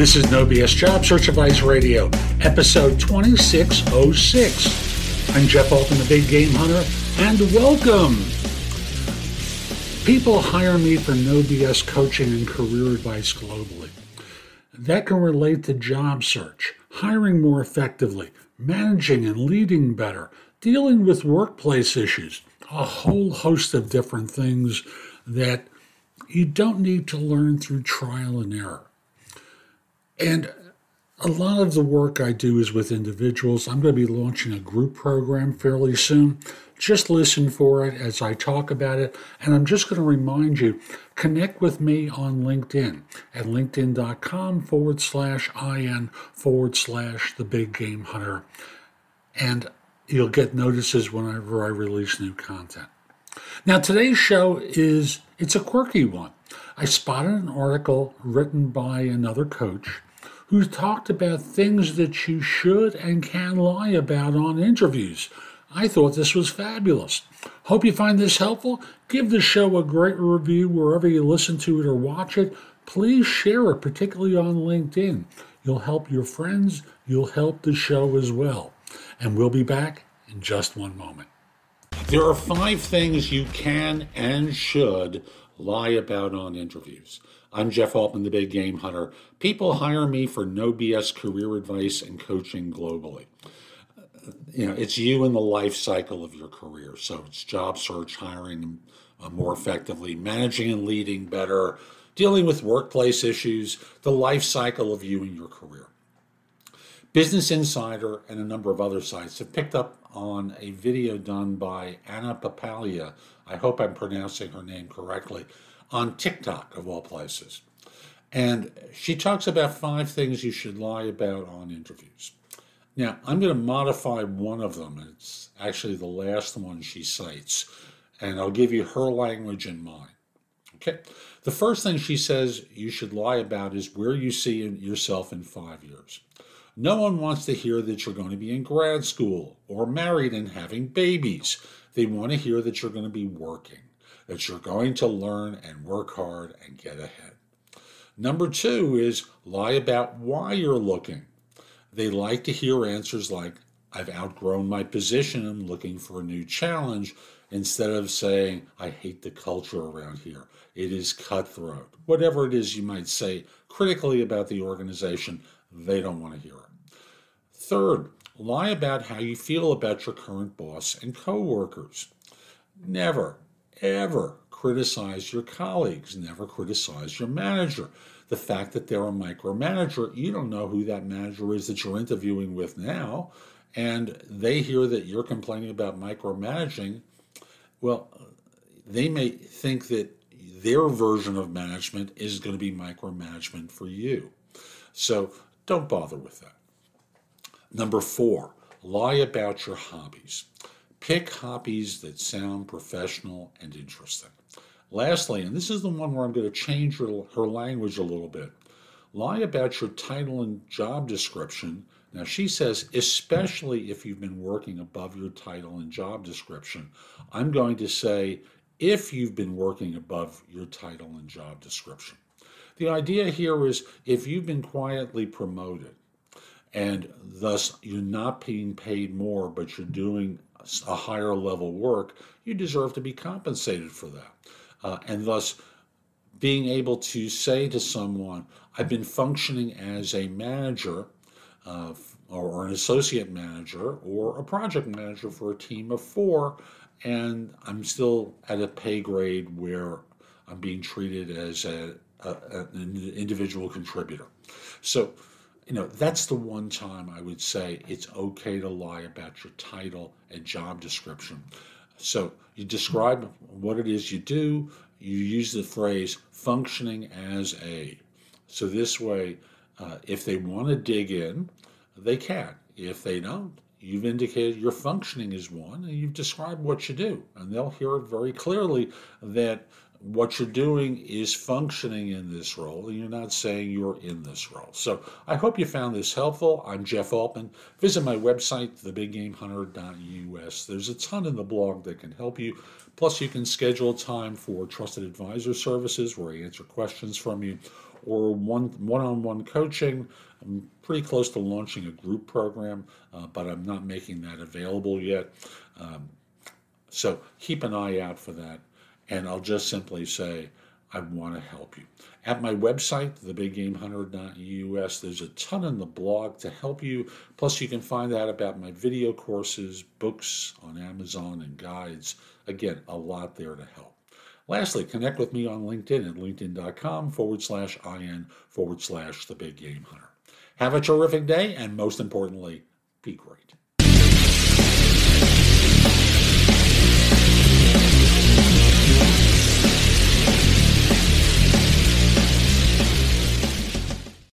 This is No BS Job Search Advice Radio, episode 2606. I'm Jeff Altman, the Big Game Hunter, and welcome. People hire me for No BS coaching and career advice globally. That can relate to job search, hiring more effectively, managing and leading better, dealing with workplace issues, a whole host of different things that you don't need to learn through trial and error. And a lot of the work I do is with individuals. I'm going to be launching a group program fairly soon. Just listen for it as I talk about it. And I'm just going to remind you, connect with me on LinkedIn at linkedin.com/IN/the Big Game Hunter. And you'll get notices whenever I release new content. Now, today's show it's a quirky one. I spotted an article written by another coach who talked about things that you should and can lie about on interviews. I thought this was fabulous. Hope you find this helpful. Give the show a great review wherever you listen to it or watch it. Please share it, particularly on LinkedIn. You'll help your friends. You'll help the show as well. And we'll be back in just one moment. There are 5 things you can and should lie about on interviews. I'm Jeff Altman, the Big Game Hunter. People hire me for no BS career advice and coaching globally. It's you in the life cycle of your career. So it's job search, hiring more effectively, managing and leading better, dealing with workplace issues, the life cycle of you and your career. Business Insider and a number of other sites have picked up on a video done by Anna Papalia, I hope I'm pronouncing her name correctly, on TikTok, of all places. And she talks about 5 things you should lie about on interviews. Now, I'm going to modify one of them. It's actually the last one she cites, and I'll give you her language and mine. Okay. The first thing she says you should lie about is where you see yourself in 5 years. No one wants to hear that you're going to be in grad school or married and having babies. They want to hear that you're going to be working, that you're going to learn and work hard and get ahead. Number 2 is lie about why you're looking. They like to hear answers like, I've outgrown my position, I'm looking for a new challenge, instead of saying, I hate the culture around here. It is cutthroat. Whatever it is you might say critically about the organization, they don't want to hear it. Third, lie about how you feel about your current boss and coworkers. Never, ever criticize your colleagues. Never criticize your manager. The fact that they're a micromanager, you don't know who that manager is that you're interviewing with now, and they hear that you're complaining about micromanaging. Well, they may think that their version of management is going to be micromanagement for you. So don't bother with that. Number 4, lie about your hobbies. Pick hobbies that sound professional and interesting. Lastly, and this is the one where I'm going to change her language a little bit, lie about your title and job description. Now, she says, especially if you've been working above your title and job description. I'm going to say, if you've been working above your title and job description. The idea here is if you've been quietly promoted and thus you're not being paid more, but you're doing a higher level work, you deserve to be compensated for that. And thus being able to say to someone, I've been functioning as a manager or an associate manager or a project manager for a team of 4, and I'm still at a pay grade where I'm being treated as an individual contributor. So, that's the one time I would say it's okay to lie about your title and job description. So you describe what it is you do. You use the phrase functioning as a. So this way, if they want to dig in, they can. If they don't, you've indicated your functioning is one, and you've described what you do. And they'll hear it very clearly that what you're doing is functioning in this role, and you're not saying you're in this role. So I hope you found this helpful. I'm Jeff Altman. Visit my website, thebiggamehunter.us. There's a ton in the blog that can help you. Plus, you can schedule time for trusted advisor services where I answer questions from you, or one-on-one coaching. I'm pretty close to launching a group program, but I'm not making that available yet. So keep an eye out for that. And I'll just simply say, I want to help you. At my website, thebiggamehunter.us, there's a ton in the blog to help you. Plus, you can find out about my video courses, books on Amazon, and guides. Again, a lot there to help. Lastly, connect with me on LinkedIn at linkedin.com/IN/the Big Game Hunter. Have a terrific day, and most importantly, be great.